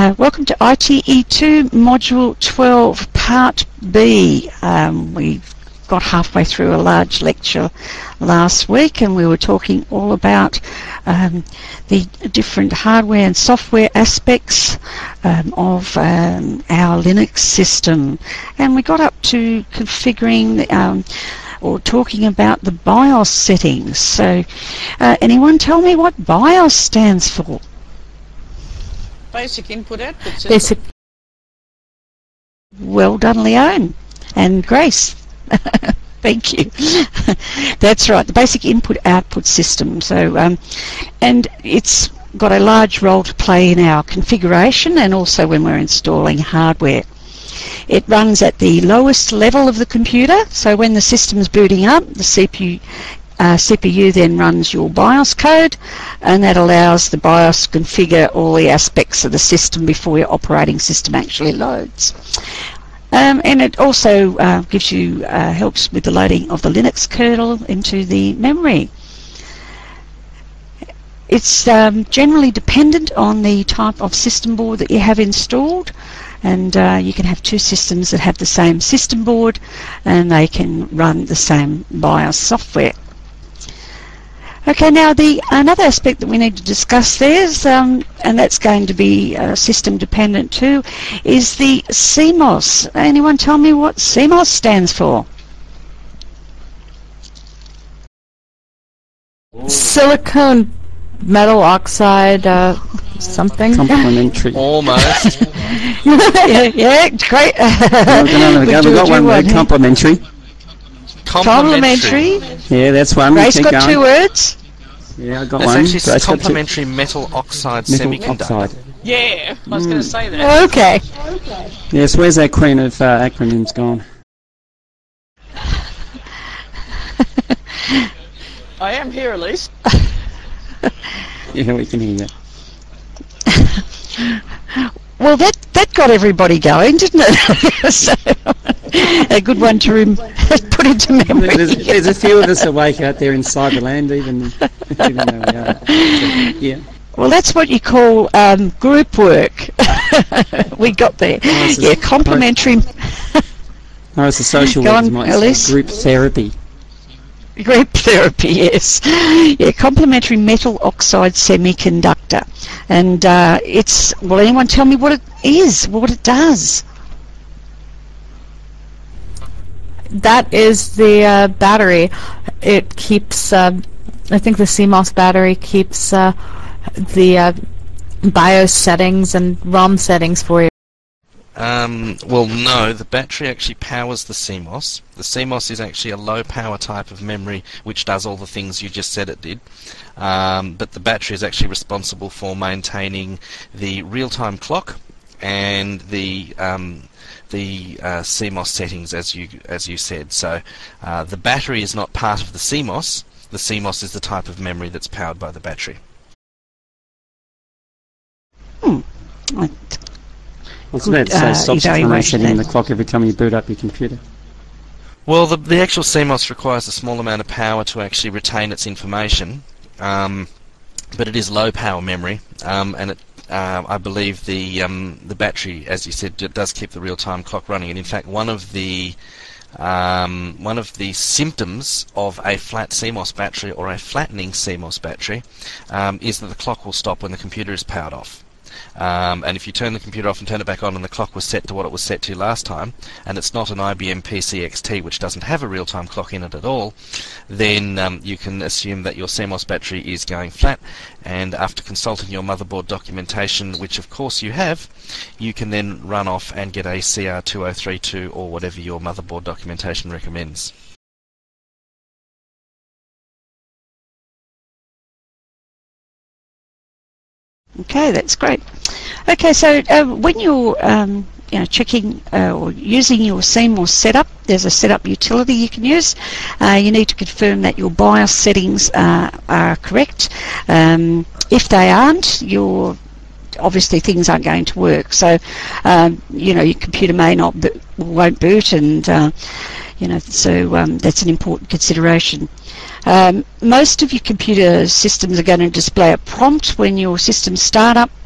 Welcome to ITE2 Module 12 Part B. We got halfway through a large lecture last week and we were talking all about the different hardware and software aspects of our Linux system, and we got up to configuring or talking about the BIOS settings. So anyone tell me what BIOS stands for? Basic input-output system. Basic. Well done, Leone and Grace. Thank you. That's right, the basic input-output system. So, and it's got a large role to play in our configuration and also when we're installing hardware. It runs at the lowest level of the computer, so when the system's booting up, the CPU then runs your BIOS code, and that allows the BIOS to configure all the aspects of the system before your operating system actually loads. And it also gives you helps with the loading of the Linux kernel into the memory. It's generally dependent on the type of system board that you have installed, and you can have two systems that have the same system board and they can run the same BIOS software. Okay, now another aspect that we need to discuss there is, and that's going to be system dependent too, is the CMOS. Anyone tell me what CMOS stands for? Silicon metal oxide something. Complementary. Almost. yeah, great. We've got one word, complementary. Complementary. Yeah, that's one. Grace got two words. Yeah, I got That's one. actually complementary metal oxide semiconductor. Oxide. Yeah, I was going to say that. Okay. Yes, where's that queen of acronyms gone? I am here, at least. Yeah, we can hear that. Well, that got everybody going, didn't it? So, a good one to put into memory. There's a few of us awake out there in Cyberland, even though we are. So, yeah. Well, that's what you call group work. We got there. Yeah, complementary. No, it's a social Go workers on, might Elise. say group therapy. Group therapy, yes. Yeah, complementary metal oxide semiconductor. And will anyone tell me what it is, what it does? That is the battery. It keeps, I think the CMOS battery keeps the BIOS settings and ROM settings for you. Well, no, the battery actually powers the CMOS. The CMOS is actually a low power type of memory which does all the things you just said it did. But the battery is actually responsible for maintaining the real-time clock and the CMOS settings, as you said. So the battery is not part of the CMOS. The CMOS is the type of memory that's powered by the battery. What's that? So stops you from resetting the clock every time you boot up your computer. Well, the actual CMOS requires a small amount of power to actually retain its information, but it is low power memory, and it. I believe the battery, as you said, does keep the real-time clock running. And in fact, one of the symptoms of a flat CMOS battery or a flattening CMOS battery is that the clock will stop when the computer is powered off. And if you turn the computer off and turn it back on and the clock was set to what it was set to last time, and it's not an IBM PC XT which doesn't have a real-time clock in it at all, then you can assume that your CMOS battery is going flat, and after consulting your motherboard documentation, which of course you have, you can then run off and get a CR2032 or whatever your motherboard documentation recommends. Okay, that's great. Okay, so when you're checking or using your CMOS setup, there's a setup utility you can use. You need to confirm that your BIOS settings are correct. If they aren't, obviously things aren't going to work. So your computer won't boot, and so that's an important consideration. Most of your computer systems are going to display a prompt when your systems start up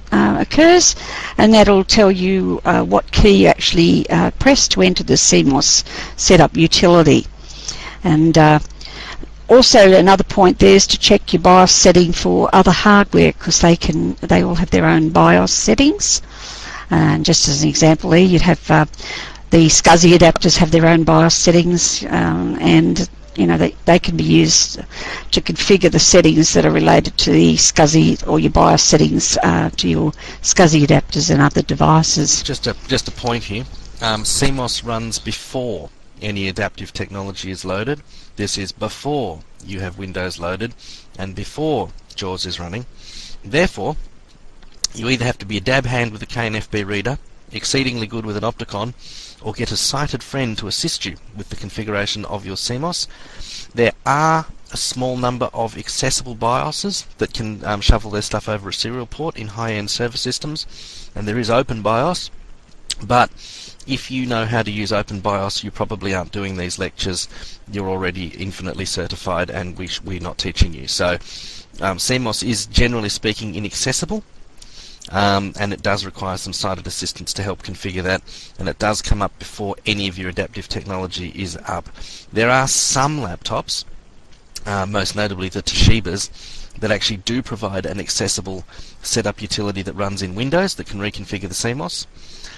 occurs, and that'll tell you what key you actually press to enter the CMOS setup utility. And also another point there is to check your BIOS setting for other hardware, because they all have their own BIOS settings. And just as an example there, you'd have the SCSI adapters have their own BIOS settings, and they can be used to configure the settings that are related to the SCSI or your BIOS settings to your SCSI adapters and other devices. Just a point here. CMOS runs before any adaptive technology is loaded. This is before you have Windows loaded and before JAWS is running. Therefore, you either have to be a dab hand with a KNFB reader, exceedingly good with an Opticon, or get a sighted friend to assist you with the configuration of your CMOS. There are a small number of accessible BIOSes that can shuffle their stuff over a serial port in high-end server systems, and there is OpenBIOS, but if you know how to use OpenBIOS, you probably aren't doing these lectures. You're already infinitely certified, and we're not teaching you. So CMOS is, generally speaking, inaccessible, and it does require some sighted assistance to help configure that, and it does come up before any of your adaptive technology is up. There are some laptops, most notably the Toshibas, that actually do provide an accessible setup utility that runs in Windows that can reconfigure the CMOS.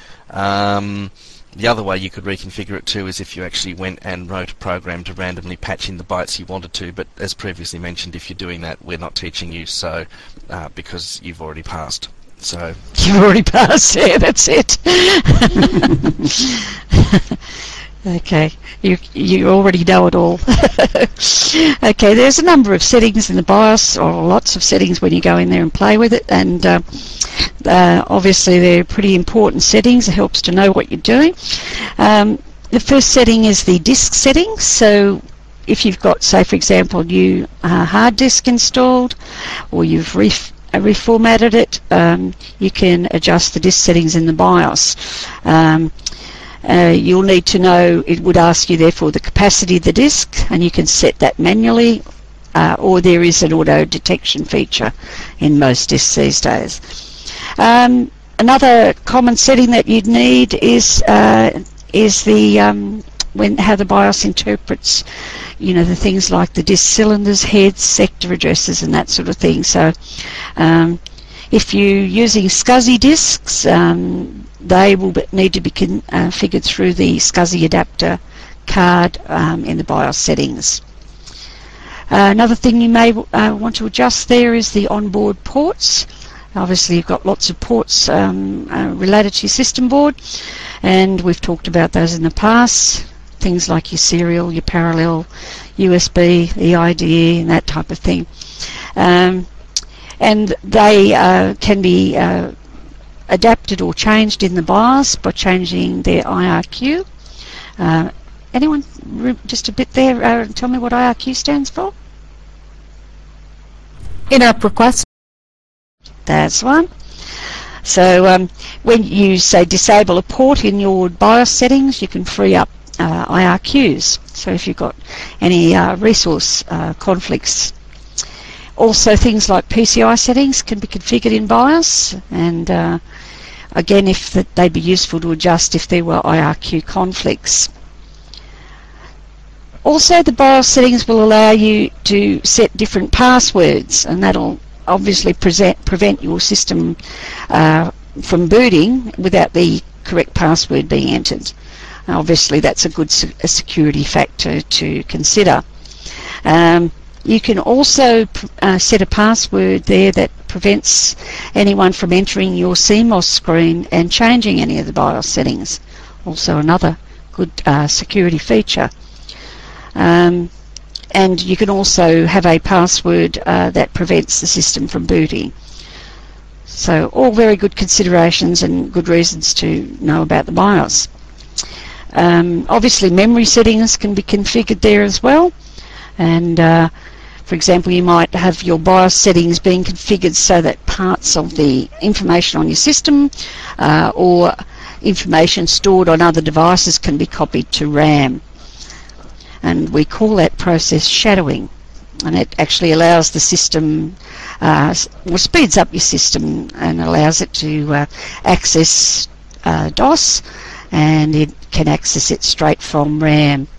The other way you could reconfigure it too is if you actually went and wrote a program to randomly patch in the bytes you wanted to, but as previously mentioned, if you're doing that, we're not teaching you, so because you've already passed. So you've already passed, yeah, that's it. Okay, you already know it all. Okay, there's a number of settings in the BIOS, or lots of settings when you go in there and play with it, and obviously they're pretty important settings. It helps to know what you're doing. The first setting is the disk settings. So if you've got, say for example, new hard disk installed, or you've reformatted it, you can adjust the disk settings in the BIOS. You'll need to know, it would ask you therefore the capacity of the disk, and you can set that manually, or there is an auto detection feature in most disks these days. Another common setting that you'd need is the how the BIOS interprets, the things like the disk cylinders, heads, sector addresses, and that sort of thing. So if you're using SCSI disks, they will need to be configured through the SCSI adapter card in the BIOS settings. Another thing you may want to adjust there is the onboard ports. Obviously you've got lots of ports related to your system board, and we've talked about those in the past. Things like your serial, your parallel, USB, EIDE, and that type of thing. And they can be adapted or changed in the BIOS by changing their IRQ. Anyone just a bit there tell me what IRQ stands for? In-app request. That's one. So when you say disable a port in your BIOS settings, you can free up IRQs. So if you've got any resource conflicts. Also things like PCI settings can be configured in BIOS, and again, if they'd be useful to adjust if there were IRQ conflicts. Also, the BIOS settings will allow you to set different passwords, and that'll obviously prevent your system from booting without the correct password being entered. Obviously, that's a good security factor to consider. You can also set a password there that prevents anyone from entering your CMOS screen and changing any of the BIOS settings. Also another good security feature. And you can also have a password that prevents the system from booting. So all very good considerations and good reasons to know about the BIOS. Obviously memory settings can be configured there as well, and for example, you might have your BIOS settings being configured so that parts of the information on your system or information stored on other devices can be copied to RAM. And we call that process shadowing. and it actually allows the system, speeds up your system and allows it to access DOS, and it can access it straight from RAM.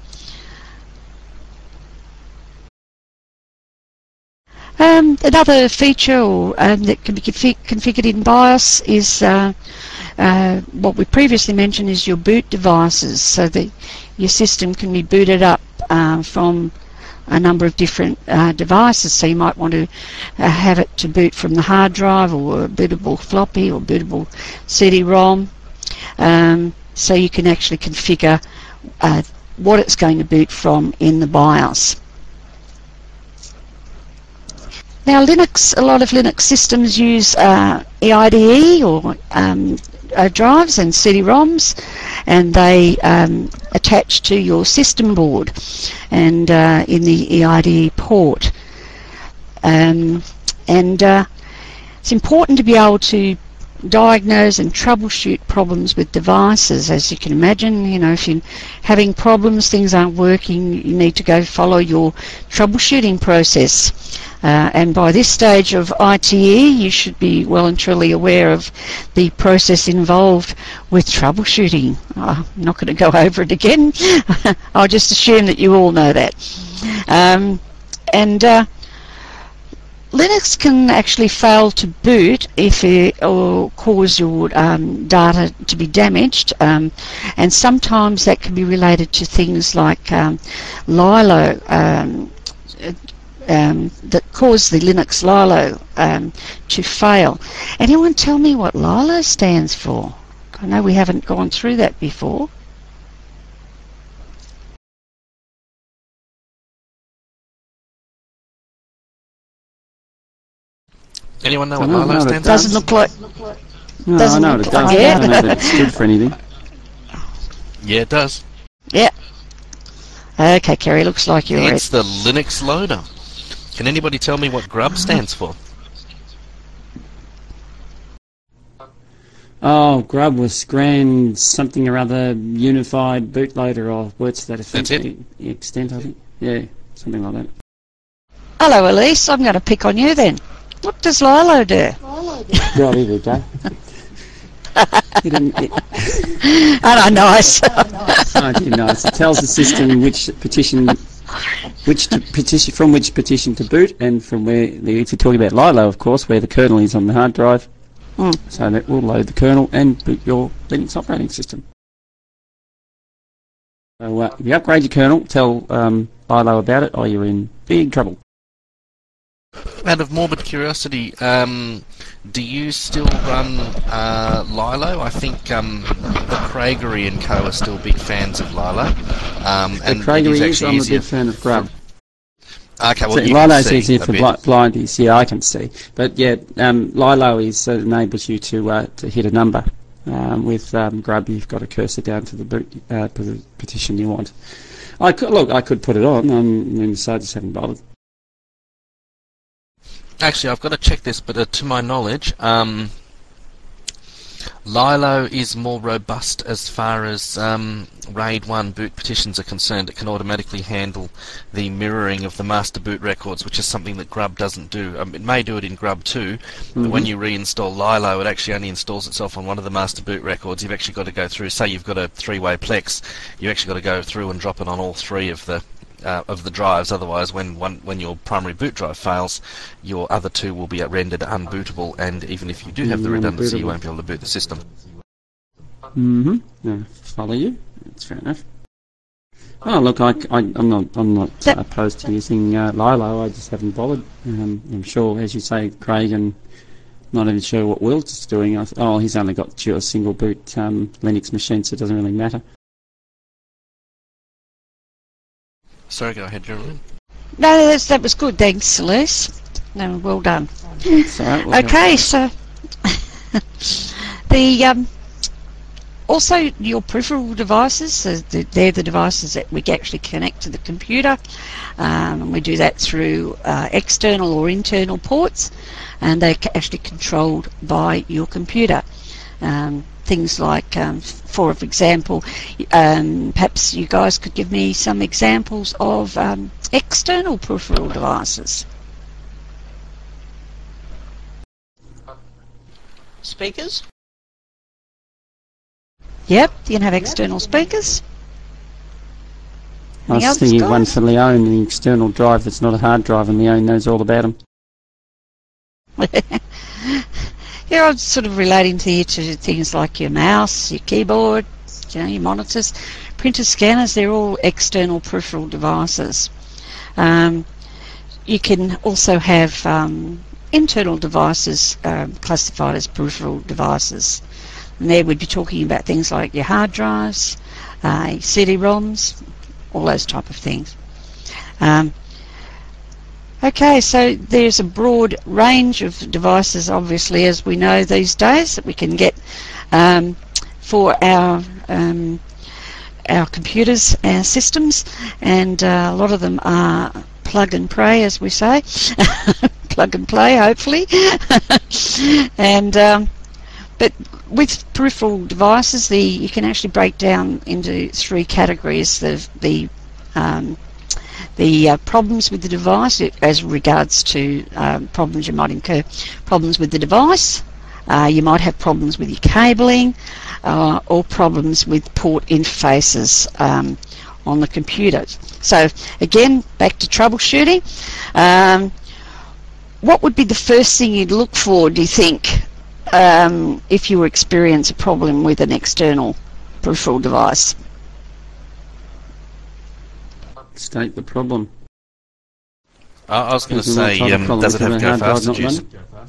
Another feature that can be configured in BIOS is what we previously mentioned is your boot devices, so that your system can be booted up from a number of different devices. So you might want to have it to boot from the hard drive, or a bootable floppy, or bootable CD-ROM. So you can actually configure what it's going to boot from in the BIOS. Now Linux, a lot of Linux systems use EIDE or drives and CD-ROMs, and they attach to your system board and in the EIDE port. It's important to be able to diagnose and troubleshoot problems with devices. As you can imagine, you know, if you're having problems, things aren't working, you need to go follow your troubleshooting process. And by this stage of ITE, you should be well and truly aware of the process involved with troubleshooting. I'm not going to go over it again. I'll just assume that you all know that. Linux can actually fail to boot if it, or cause your data to be damaged, and sometimes that can be related to things like Lilo, that cause the Linux Lilo to fail. Anyone tell me what Lilo stands for? I know we haven't gone through that before. Anyone know what Lilo stands for? Doesn't look like. No, doesn't I know look what it does. like I it. don't know that it stood for anything. Yeah, it does. Yeah. Okay, Kerry, looks like you're It's the Linux loader. Can anybody tell me what grub stands for? Oh, grub was grand something or other unified bootloader, or words to that That's it. extent, I think. Yeah, something like that. Hello, Elise. I'm going to pick on you then. What does Lilo do? Right, here we go. Oh, nice. Oh, dear, nice. It tells the system which petition to boot, and from where, if you're talking about Lilo, of course, where the kernel is on the hard drive. So that will load the kernel and boot your Linux operating system. So if you upgrade your kernel, tell Lilo about it, or you're in big trouble. Out of morbid curiosity, do you still run Lilo? I think the Craigery and Co are still big fans of Lilo. And Craigery is, I'm a big fan of Grub. Okay, well, so you Lilo's can see easier for blindies, yeah, I can see. But yeah, Lilo enables you to hit a number. With Grub, you've got a cursor down to the petition you want. I could put it on. So I just haven't bothered. Actually, I've got to check this, but to my knowledge, Lilo is more robust as far as RAID 1 boot petitions are concerned. It can automatically handle the mirroring of the master boot records, which is something that Grub doesn't do. It may do it in Grub too, but when you reinstall Lilo, it actually only installs itself on one of the master boot records. You've actually got to go through, say you've got a three-way Plex, you actually got to go through and drop it on all three of the drives. Otherwise, when your primary boot drive fails, your other two will be rendered unbootable, and even if you do have the redundancy, you won't be able to boot the system. Yeah, follow you. That's fair enough. Oh, look, I'm not opposed to using Lilo. I just haven't bothered. I'm sure, as you say, Craig, and not even sure what Will's is doing. He's only got a single boot Linux machine, so it doesn't really matter. Sorry, go ahead, Geraldine. No, that was good. Thanks, Elise. No, well done. Okay, so the also your peripheral devices. So they're the devices that we actually connect to the computer, and we do that through external or internal ports, and they're actually controlled by your computer. things like, for example, perhaps you guys could give me some examples of external peripheral devices. Speakers? Yep, you can have external speakers. I was thinking one for Leone, the external drive that's not a hard drive, and Leone knows all about them. Yeah, I'm sort of relating to things like your mouse, your keyboard, your monitors, printer scanners. They're all external peripheral devices. You can also have internal devices classified as peripheral devices. And there we'd be talking about things like your hard drives, CD-ROMs, all those type of things. Okay, so there's a broad range of devices, obviously, as we know these days, that we can get for our computers, our systems, and a lot of them are plug and pray, as we say. Plug and play, hopefully. And but with peripheral devices, you can actually break down into three categories: the problems with the device, as regards to problems you might incur, problems with the device. You might have problems with your cabling, or problems with port interfaces on the computer. So again, back to troubleshooting. What would be the first thing you'd look for, do you think, if you experience a problem with an external peripheral device? State the problem. I was going to say, does it have go faster juice?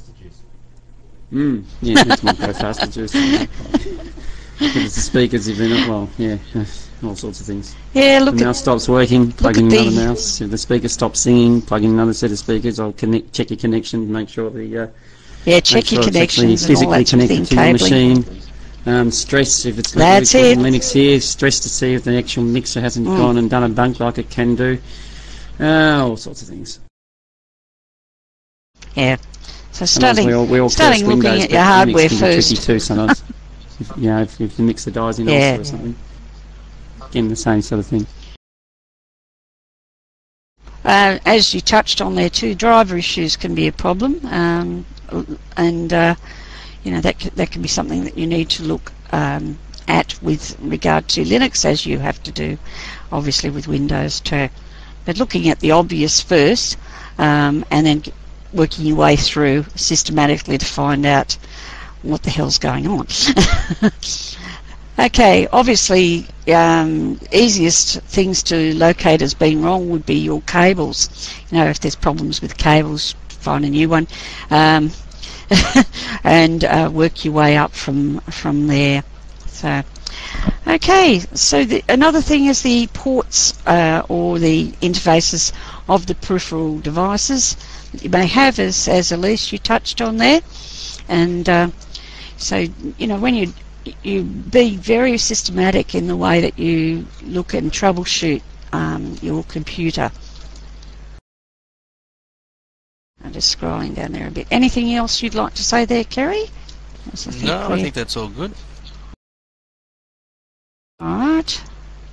Yeah, it's more go faster juice. If it's the speakers, you've been all sorts of things. Yeah, look. The mouse stops working, plug in another mouse. If the speaker stops singing, plug in another set of speakers. I'll check your connection, make sure the check your connections and all physically that sort of thing. connected to your machine. Stress if it's That's it. Linux here. Stress to see if the actual mixer hasn't gone and done a bunk like it can do. All sorts of things. Yeah. So starting Windows, looking at your hardware Linux first. Tricky too sometimes. if the mixer dies in also or something. Again, the same sort of thing. As you touched on there too, driver issues can be a problem, and that can be something that you need to look at with regard to Linux, as you have to do obviously with Windows too. But looking at the obvious first, and then working your way through systematically to find out what the hell's going on. Okay, obviously easiest things to locate as being wrong would be your cables. If there's problems with cables, find a new one, and work your way up from there. So, okay, so another thing is the ports or the interfaces of the peripheral devices that you may have, as Elise you touched on there, and so when you be very systematic in the way that you look and troubleshoot your computer. I'm just scrolling down there a bit. Anything else you'd like to say there, Kerry? I think that's all good. All right.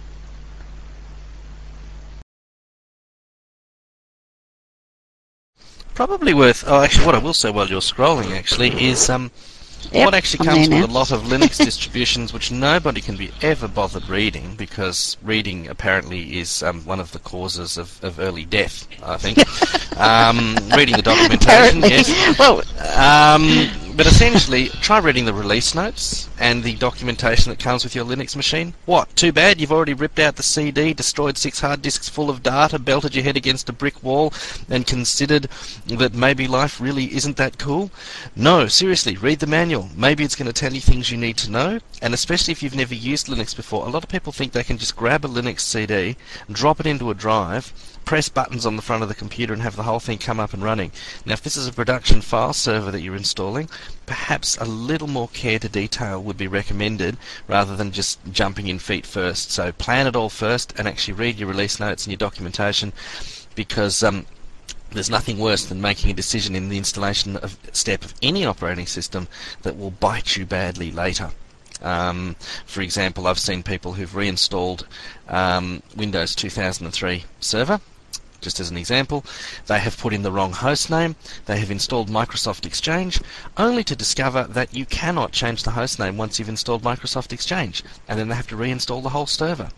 Probably worth. Oh, actually, what I will say while you're scrolling actually is what actually comes with a lot of Linux distributions, which nobody can be ever bothered reading, because reading apparently is one of the causes of early death, I think. Reading the documentation, yes. Well, but essentially, try reading the release notes and the documentation that comes with your Linux machine. What? Too bad you've already ripped out the CD, destroyed 6 hard disks full of data, belted your head against a brick wall, and considered that maybe life really isn't that cool? No, seriously, read the manual. Maybe it's going to tell you things you need to know, and especially if you've never used Linux before, a lot of people think they can just grab a Linux CD, drop it into a drive, press buttons on the front of the computer and have the whole thing come up and running. Now, if this is a production file server that you're installing, perhaps a little more care to detail would be recommended rather than just jumping in feet first. So plan it all first and actually read your release notes and your documentation, because there's nothing worse than making a decision in the installation step of any operating system that will bite you badly later. For example, I've seen people who've reinstalled Windows 2003 Server. Just as an example, they have put in the wrong host name, they have installed Microsoft Exchange, only to discover that you cannot change the host name once you've installed Microsoft Exchange, and then they have to reinstall the whole server.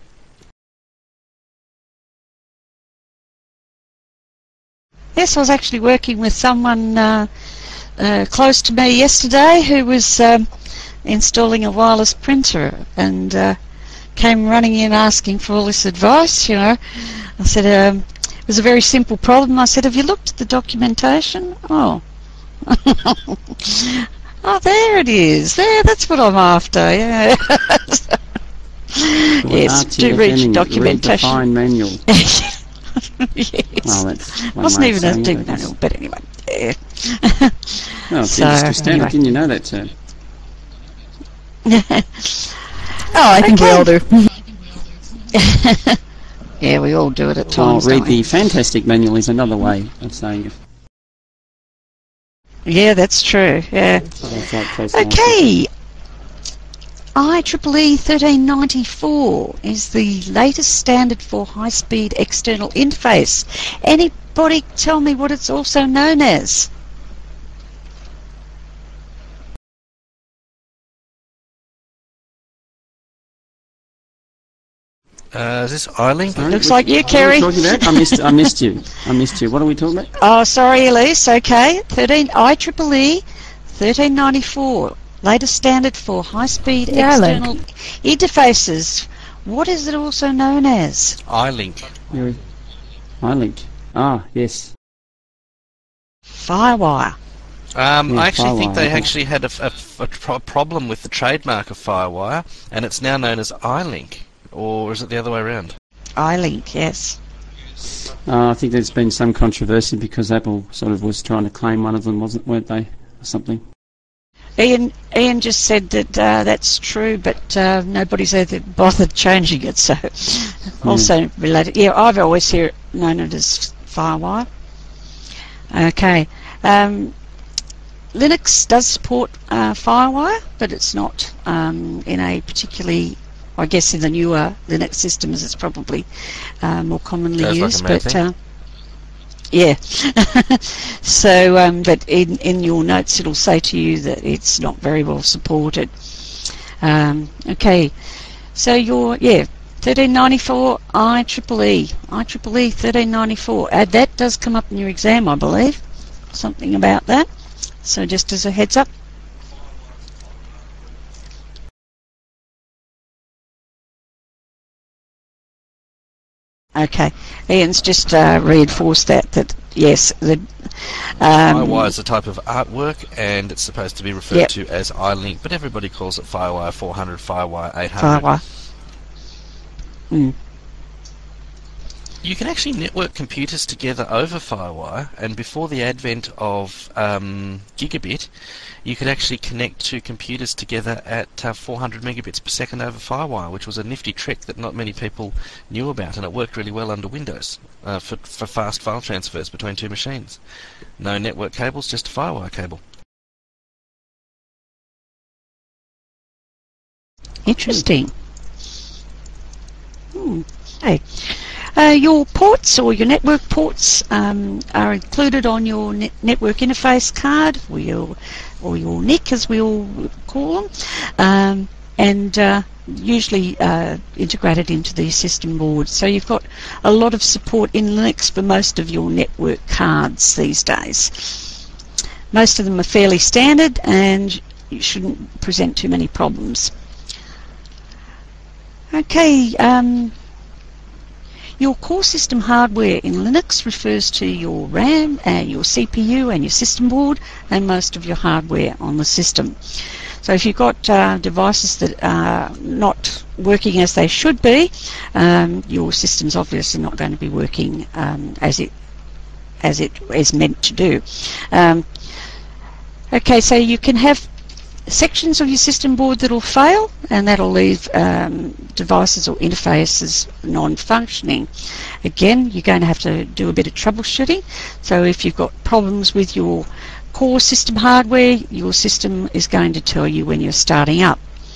Yes, I was actually working with someone close to me yesterday who was installing a wireless printer and came running in asking for all this advice, I said, it was a very simple problem. I said, have you looked at the documentation? Oh. Oh, there it is. There, that's what I'm after, yeah. Yes, do read documentation. Read the fine manual. Yes. Well, that's one wasn't way of even a saying deep it, I guess. manual, but anyway. Yeah. Oh, it's So, industry standard. anyway. Didn't you know that term? Oh, I think we all do. Yeah, we all do it at Well, times. read don't we? the fantastic manual is another way of saying it. Yeah, that's true. Yeah. That's like close Okay. IEEE 1394 is the latest standard for high-speed external interface. Anybody tell me what it's also known as? Is this iLink? Sorry, Looks like you, Kerry. What are we talking about? I missed you. I missed you. What are we talking about? Oh, sorry, Elise. Okay. IEEE 1394, latest standard for high-speed Yeah, external interfaces. What is it also known as? iLink. iLink. Ah, yes. Firewire. I actually think Firewire, they okay. actually had a problem with the trademark of Firewire, and it's now known as iLink. Or is it the other way around? iLink, yes. I think there's been some controversy because Apple sort of was trying to claim one of them, weren't they? Or something. Ian just said that that's true, but nobody's ever bothered changing it. So, also related. Yeah, I've always known it as Firewire. Okay. Linux does support Firewire, but it's not in a particularly. I guess in the newer Linux systems, it's probably more commonly Sounds like used. a mad But thing. yeah. So, but in your notes, it'll say to you that it's not very well supported. Okay. So 1394 IEEE 1394. That does come up in your exam, I believe. Something about that. So just as a heads up. Okay, Ian's just reinforced that yes, Firewire is a type of artwork, and it's supposed to be referred Yep. to as iLink, but everybody calls it Firewire 400, Firewire 800. Firewire. You can actually network computers together over Firewire, and before the advent of Gigabit, you could actually connect two computers together at 400 megabits per second over Firewire, which was a nifty trick that not many people knew about, and it worked really well under Windows for fast file transfers between two machines. No network cables, just a Firewire cable. Interesting. Hey. Your ports or your network ports are included on your network interface card, or your NIC as we all call them, and usually integrated into the system board. So you've got a lot of support in Linux for most of your network cards these days. Most of them are fairly standard and you shouldn't present too many problems. Okay. Your core system hardware in Linux refers to your RAM and your CPU and your system board and most of your hardware on the system. So if you've got devices that are not working as they should be, your system's obviously not going to be working as it is meant to do. Okay, so you can have sections of your system board that will fail, and that'll leave devices or interfaces non-functioning. Again, you're going to have to do a bit of troubleshooting. So if you've got problems with your core system hardware, your system is going to tell you when you're starting up.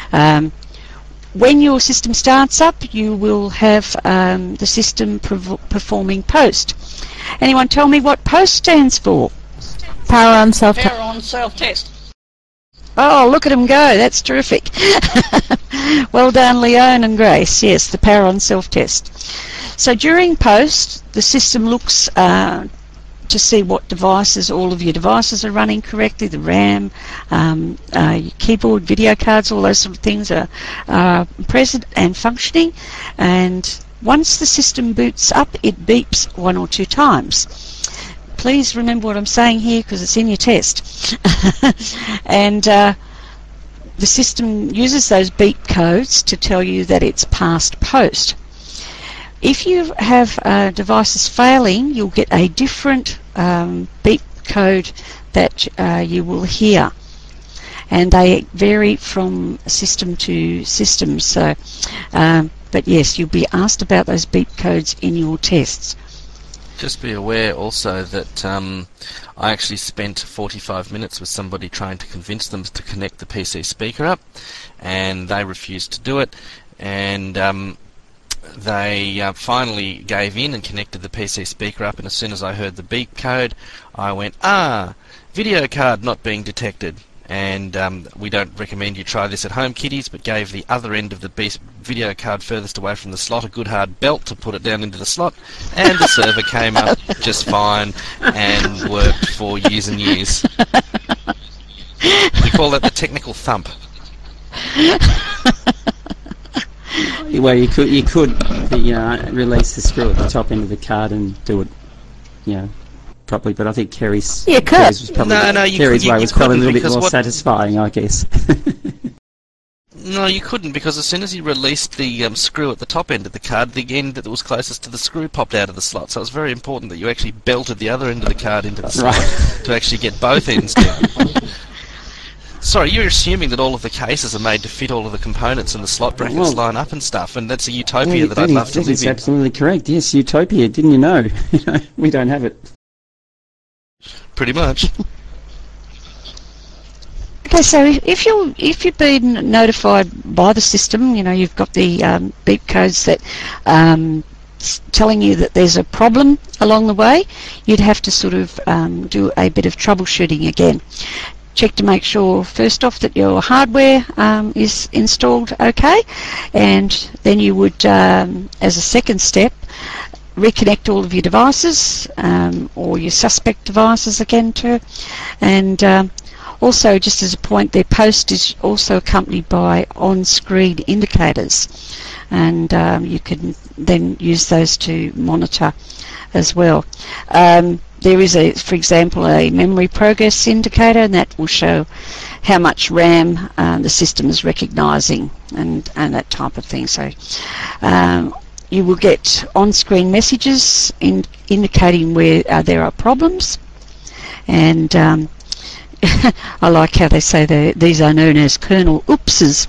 When your system starts up, you will have the system performing POST. Anyone tell me what POST stands for? Power on self-test. Power on self-test. Oh, look at them go. That's terrific. Well done, Leone and Grace. Yes, the power on self-test. So during POST, the system looks to see what devices, all of your devices are running correctly, the RAM, your keyboard, video cards, all those sort of things are present and functioning. And once the system boots up, it beeps 1 or 2 times. Please remember what I'm saying here because it's in your test. And the system uses those beep codes to tell you that it's passed POST. If you have devices failing, you'll get a different beep code that you will hear, and they vary from system to system. So, but yes, you'll be asked about those beep codes in your tests. Just be aware also that I actually spent 45 minutes with somebody trying to convince them to connect the PC speaker up, and they refused to do it, and they finally gave in and connected the PC speaker up, and as soon as I heard the beep code, I went, video card not being detected. And we don't recommend you try this at home, kiddies, but gave the other end of the video card furthest away from the slot a good hard belt to put it down into the slot, and the server came up just fine and worked for years and years. We call that the technical thump. Well, you could release the screw at the top end of the card and do it, properly. But I think Kerry's was probably Kerry's way was probably a little bit more satisfying, I guess. No, you couldn't, because as soon as you released the screw at the top end of the card, the end that was closest to the screw popped out of the slot. So it was very important that you actually belted the other end of the card into the slot to actually get both ends down. Sorry, you're assuming that all of the cases are made to fit all of the components and the slot brackets line up and stuff, and that's a utopia that I'd love to live in. That's absolutely correct. Yes, utopia. Didn't you know? We don't have it. Pretty much. Okay, so if you've been notified by the system, you've got the beep codes that telling you that there's a problem along the way, you'd have to sort of do a bit of troubleshooting again. Check to make sure, first off, that your hardware is installed okay, and then you would, as a second step, reconnect all of your devices or your suspect devices again too, and also, just as a point, their POST is also accompanied by on-screen indicators, and you can then use those to monitor as well. There is, for example, a memory progress indicator, and that will show how much RAM the system is recognising and that type of thing. So you will get on-screen messages indicating where there are problems, and I like how they say these are known as kernel oopses.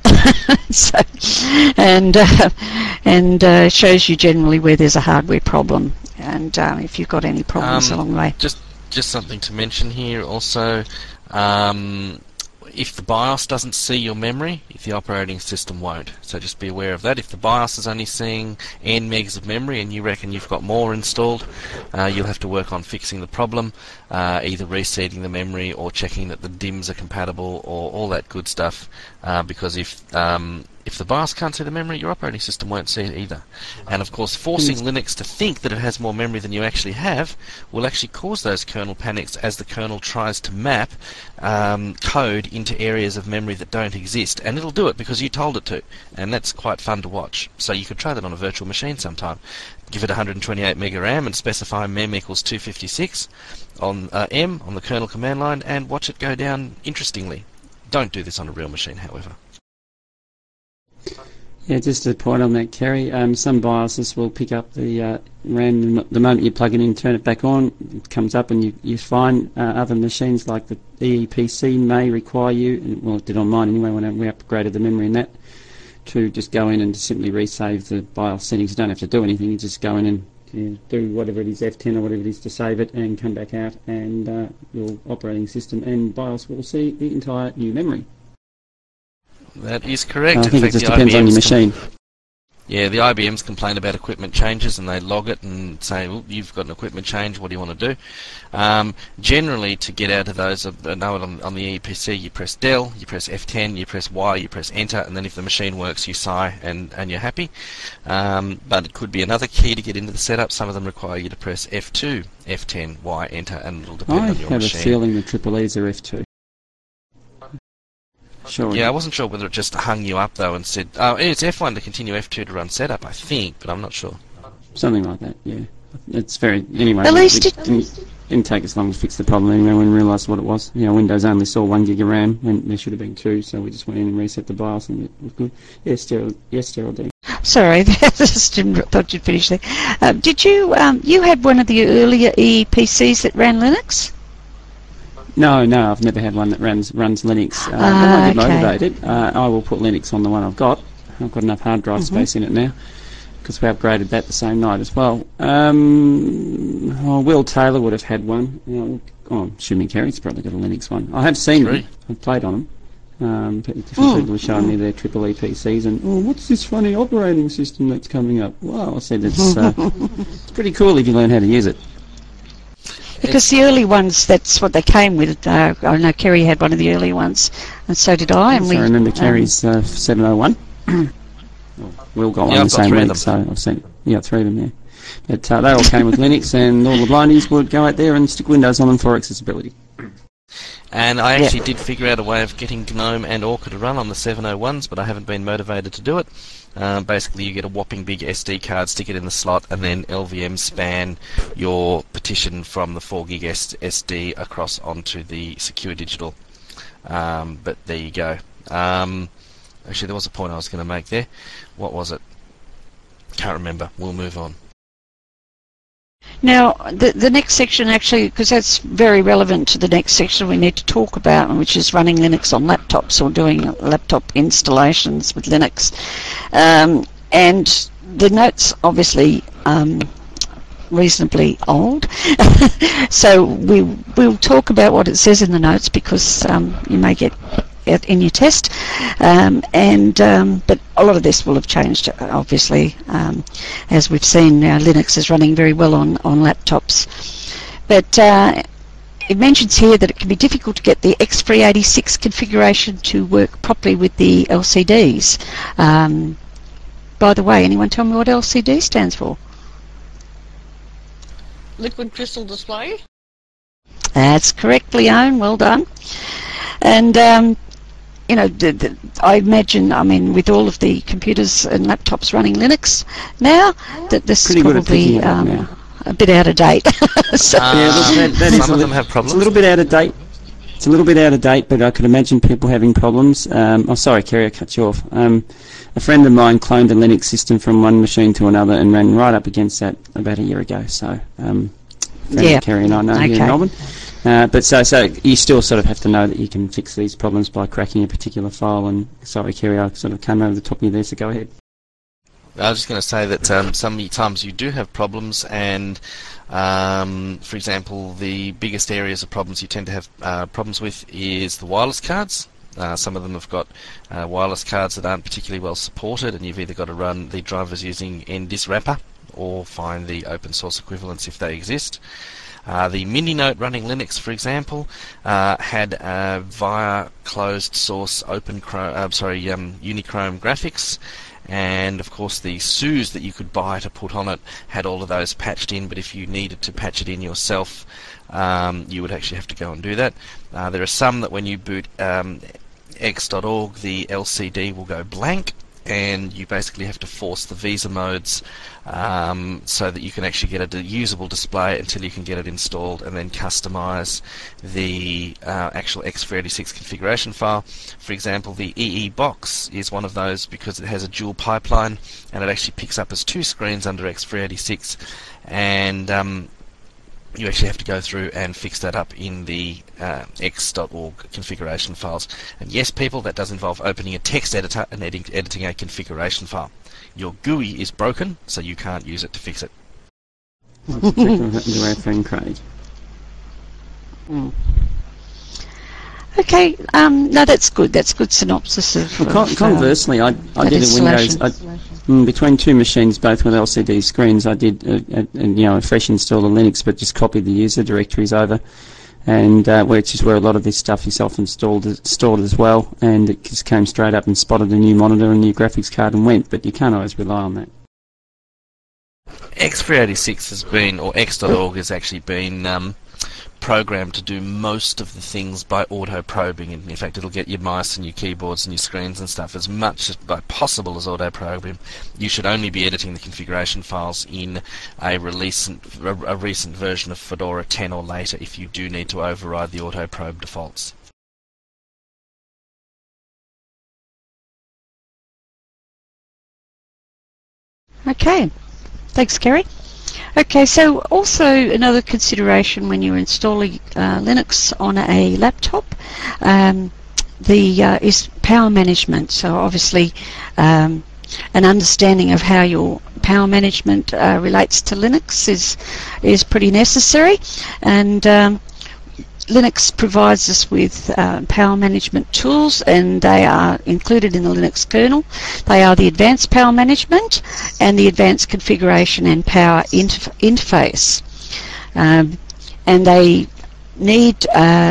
And shows you generally where there's a hardware problem, and if you've got any problems along the way. Just something to mention here also. If the BIOS doesn't see your memory, the operating system won't. So just be aware of that. If the BIOS is only seeing n megs of memory and you reckon you've got more installed, you'll have to work on fixing the problem, either reseeding the memory or checking that the DIMMs are compatible or all that good stuff, because if the BIOS can't see the memory, your operating system won't see it either. And of course, forcing Linux to think that it has more memory than you actually have will actually cause those kernel panics as the kernel tries to map code into areas of memory that don't exist. And it'll do it because you told it to. And that's quite fun to watch. So you could try that on a virtual machine sometime. Give it 128 mega RAM and specify mem equals 256 on M on the kernel command line and watch it go down interestingly. Don't do this on a real machine, however. Yeah, just a point on that, Kerry. Some BIOSes will pick up the RAM the moment you plug it in, turn it back on, it comes up and you're fine. Other machines like the EEPC may require you, well it did on mine anyway when we upgraded the memory in that, to just go in and simply resave the BIOS settings. You don't have to do anything, you just go in and do whatever it is, F10 or whatever it is to save it and come back out, and your operating system and BIOS will see the entire new memory. That is correct. I In think it fact, just the depends on your IBM's machine. Yeah, the IBMs complain about equipment changes and they log it and say, well, you've got an equipment change, what do you want to do? Generally, to get out of those, I know on the EPC, you press Del, you press F10, you press Y, you press Enter, and then if the machine works, you sigh and you're happy. But it could be another key to get into the setup. Some of them require you to press F2, F10, Y, Enter, and it'll depend on your I have machine. a feeling the EEEs are F2. Sure. Yeah, I wasn't sure whether it just hung you up though and said, oh, it's F1 to continue, F2 to run setup, I think, but I'm not sure. Something like that, yeah. It's very... Anyway, At least it didn't take us long to fix the problem anyway when we realised what it was. You know, Windows only saw 1 gig of RAM when there should have been 2, so we just went in and reset the BIOS and it was good. Yes, Geraldine. Sorry, just thought you'd finish there. Did you, you had one of the earlier EPCs that ran Linux? No, I've never had one that runs Linux. When I get okay. motivated, I will put Linux on the one I've got. I've got enough hard drive space in it now, because we upgraded that the same night as well. Will Taylor would have had one. Assuming Kerry's probably got a Linux one. I have seen them. I've played on them. Different people have shown me their EEE PCs and, what's this funny operating system that's coming up? Well, I said it's pretty cool if you learn how to use it. Because the early ones, that's what they came with. I know Kerry had one of the early ones, and so did I. And I remember Kerry's 701. We'll go on the same week, so I've seen 3 of them there. But they all came with Linux, and all the blindies would go out there and stick Windows on them for accessibility. And I actually did figure out a way of getting GNOME and Orca to run on the 701s, but I haven't been motivated to do it. Basically, you get a whopping big SD card, stick it in the slot, and then LVM span your partition from the 4 gig SD across onto the Secure Digital. But there you go. Actually, there was a point I was going to make there. What was it? Can't remember. We'll move on. Now, the next section actually, because that's very relevant to the next section we need to talk about, which is running Linux on laptops or doing laptop installations with Linux. And the notes, obviously, reasonably old. So we'll talk about what it says in the notes because you may get it in your test. But a lot of this will have changed, obviously. As we've seen now, Linux is running very well on laptops. But it mentions here that it can be difficult to get the X386 configuration to work properly with the LCDs. By the way, anyone tell me what LCD stands for? Liquid Crystal Display? That's correct, Leon. Well done. And you know, I imagine, I mean, with all of the computers and laptops running Linux now, that this is probably a bit out of date. So, some of them have problems. It's a little bit out of date. It's a little bit out of date, but I could imagine people having problems. Sorry, Kerry, I cut you off. A friend of mine cloned a Linux system from one machine to another and ran right up against that about a year ago. So, Kerry and I know here in Melbourne. But so you still sort of have to know that you can fix these problems by cracking a particular file. And sorry, Kerry, I sort of came over the top of you there, so go ahead. I was just going to say that sometimes you do have problems, and for example, the biggest areas of problems you tend to have problems with is the wireless cards. Some of them have got wireless cards that aren't particularly well supported, and you've either got to run the drivers using NDIS wrapper or find the open source equivalents if they exist. The MiniNote running Linux, for example, had via closed source Unichrome graphics, and of course the SUSE that you could buy to put on it had all of those patched in, but if you needed to patch it in yourself, you would actually have to go and do that. There are some that when you boot x.org, the LCD will go blank, and you basically have to force the Visa modes so that you can actually get a usable display until you can get it installed and then customize the actual X386 configuration file. For example, the EE box is one of those because it has a dual pipeline and it actually picks up as 2 screens under X386, and you actually have to go through and fix that up in the x.org configuration files. And yes, people, that does involve opening a text editor and editing a configuration file. Your GUI is broken, so you can't use it to fix it. What's exactly what happened to our friend Craig? Okay, no, that's good. That's good synopsis of. Conversely, I did a Windows between two machines, both with LCD screens. I did a fresh install of Linux, but just copied the user directories over, and which is where a lot of this stuff is self-installed, stored as well. And it just came straight up and spotted a new monitor and new graphics card and went. But you can't always rely on that. X386 has been, or X.org has actually been programmed to do most of the things by auto-probing. In fact, it'll get your mice and your keyboards and your screens and stuff as much as by possible as auto-probing. You should only be editing the configuration files in a recent version of Fedora 10 or later if you do need to override the auto-probe defaults. Okay, thanks, Kerry. Okay, so also another consideration when you're installing Linux on a laptop is power management. So obviously an understanding of how your power management relates to Linux is pretty necessary, and Linux provides us with power management tools, and they are included in the Linux kernel. They are the Advanced Power Management and the Advanced Configuration and Power Interface. And they need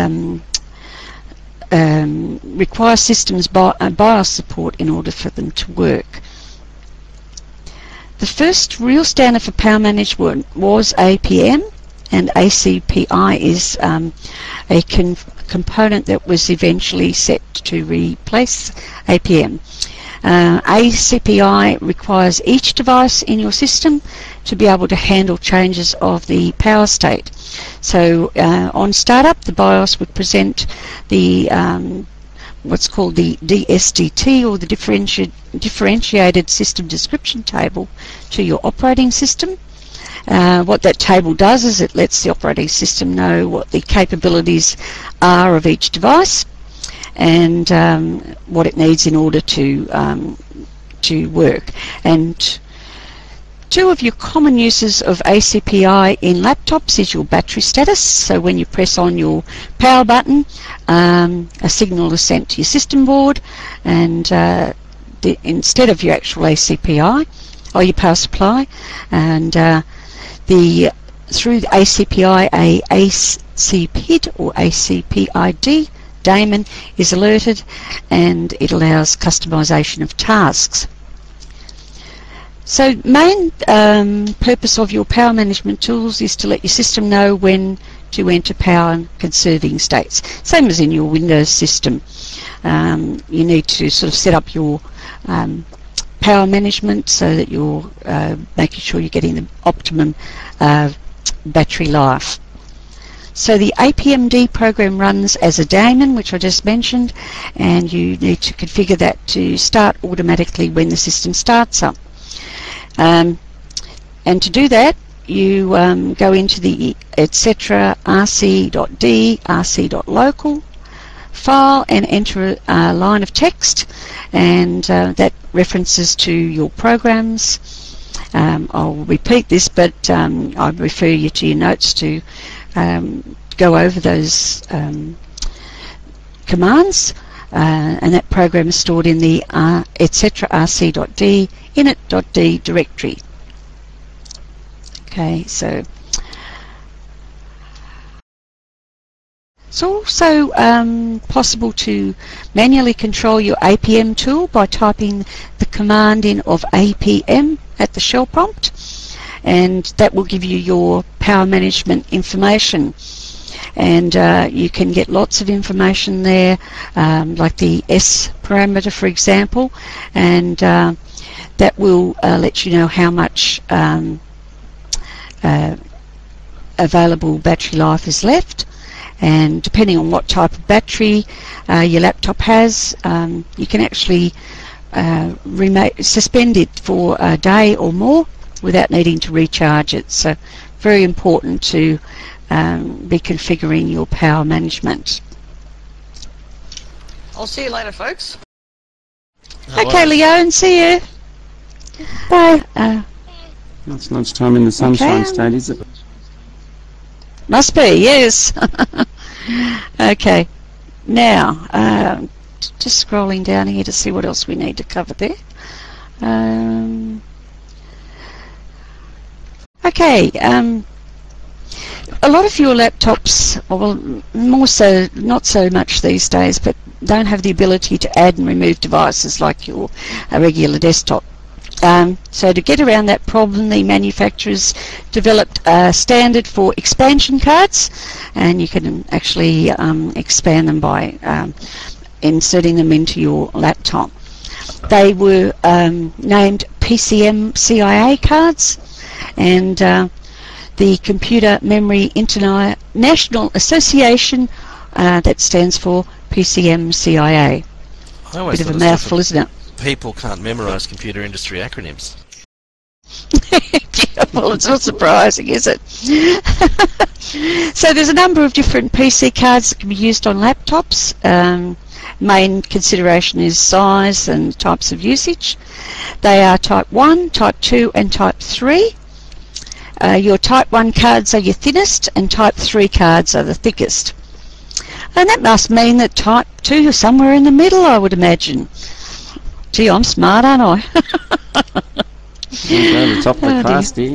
require systems BIOS support in order for them to work. The first real standard for power management was APM, and ACPI is a component that was eventually set to replace APM. ACPI requires each device in your system to be able to handle changes of the power state. So on startup, the BIOS would present the what's called the DSDT, or the differentiated system description table, to your operating system. What that table does is it lets the operating system know what the capabilities are of each device and what it needs in order to work. And two of your common uses of ACPI in laptops is your battery status. So when you press on your power button, a signal is sent to your system board, and instead of your actual ACPI or your power supply, and through the ACPI, a ACPID or ACPID daemon is alerted, and it allows customization of tasks. So main purpose of your power management tools is to let your system know when to enter power conserving states. Same as in your Windows system. You need to sort of set up your power management so that you're making sure you're getting the optimum battery life. So the APMD program runs as a daemon, which I just mentioned, and you need to configure that to start automatically when the system starts up. And to do that, you go into the etc. rc.d, rc.local file and enter a line of text, and that references to your programs. I'll repeat this, but I refer you to your notes to go over those commands, and that program is stored in the etc. rc.d init.d directory. Okay, so it's also possible to manually control your APM tool by typing the command in of APM at the shell prompt, and that will give you your power management information. And you can get lots of information there, like the S parameter, for example, and that will let you know how much available battery life is left. And depending on what type of battery your laptop has, you can actually suspend it for a day or more without needing to recharge it. So very important to be configuring your power management. I'll see you later, folks. Okay, Leon, see you. Bye. It's lunchtime in the Sunshine State, is it? Must be, yes. Okay. Now, just scrolling down here to see what else we need to cover there. Okay, a lot of your laptops, well, more so, not so much these days, but don't have the ability to add and remove devices like your regular desktop. So to get around that problem, the manufacturers developed a standard for expansion cards, and you can actually expand them by inserting them into your laptop. They were named PCM-CIA cards, and the Computer Memory International Association, that stands for PCM-CIA. Bit of a mouthful, isn't it? People can't memorise computer industry acronyms. Yeah, well, it's not surprising, is it? So there's a number of different PC cards that can be used on laptops. Main consideration is size and types of usage. They are Type 1, Type 2 and Type 3. Your Type 1 cards are your thinnest and Type 3 cards are the thickest. And that must mean that Type 2 is somewhere in the middle, I would imagine. Gee, I'm smart, aren't I? You're over the top of the class, dear.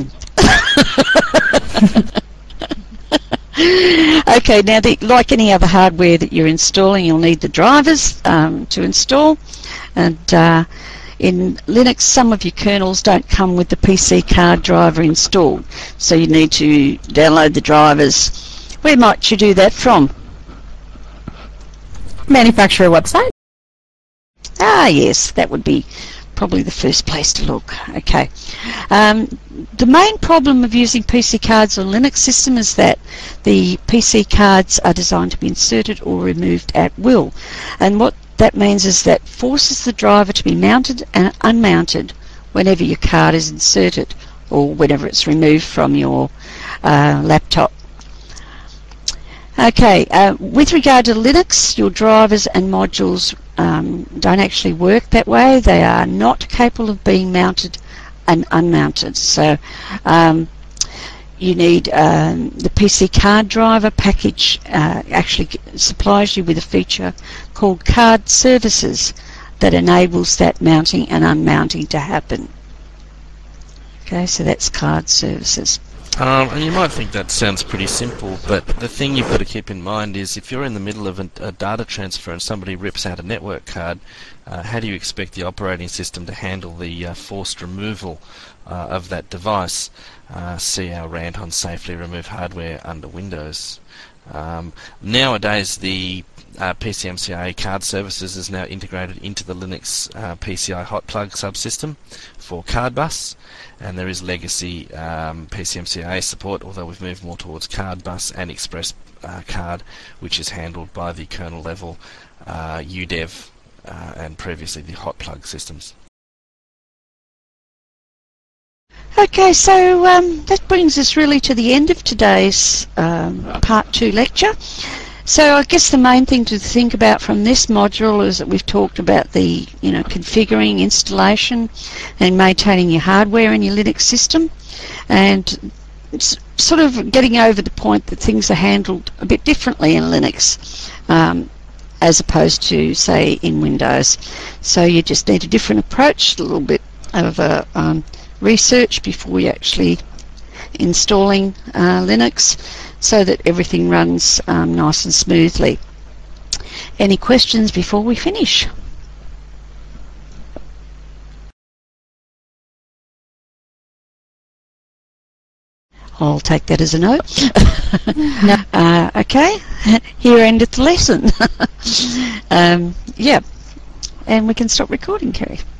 Okay, now like any other hardware that you're installing, you'll need the drivers to install. And in Linux, some of your kernels don't come with the PC card driver installed, so you need to download the drivers. Where might you do that from? Manufacturer website. Ah, yes, that would be probably the first place to look. Okay. The main problem of using PC cards on Linux system is that the PC cards are designed to be inserted or removed at will. And what that means is that forces the driver to be mounted and unmounted whenever your card is inserted or whenever it's removed from your laptop. Okay, with regard to Linux, your drivers and modules don't actually work that way. They are not capable of being mounted and unmounted. So you need the PC card driver package actually supplies you with a feature called Card Services that enables that mounting and unmounting to happen. Okay, so that's Card Services. And you might think that sounds pretty simple, but the thing you've got to keep in mind is if you're in the middle of a data transfer and somebody rips out a network card, how do you expect the operating system to handle the forced removal of that device? See our rant on safely remove hardware under Windows. Nowadays, the PCM-CIA card services is now integrated into the Linux PCI hot plug subsystem for card bus, and there is legacy PCM-CIA support, although we've moved more towards card bus and express card, which is handled by the kernel level UDEV and previously the hot plug systems. Okay, so that brings us really to the end of today's Part 2 lecture. So I guess the main thing to think about from this module is that we've talked about the configuring, installation and maintaining your hardware in your Linux system, and it's sort of getting over the point that things are handled a bit differently in Linux as opposed to, say, in Windows. So you just need a different approach, a little bit of a research before you're actually installing Linux, so that everything runs nice and smoothly. Any questions before we finish? I'll take that as a no. No. Okay, here endeth the lesson. Yeah, and we can stop recording, Kerry.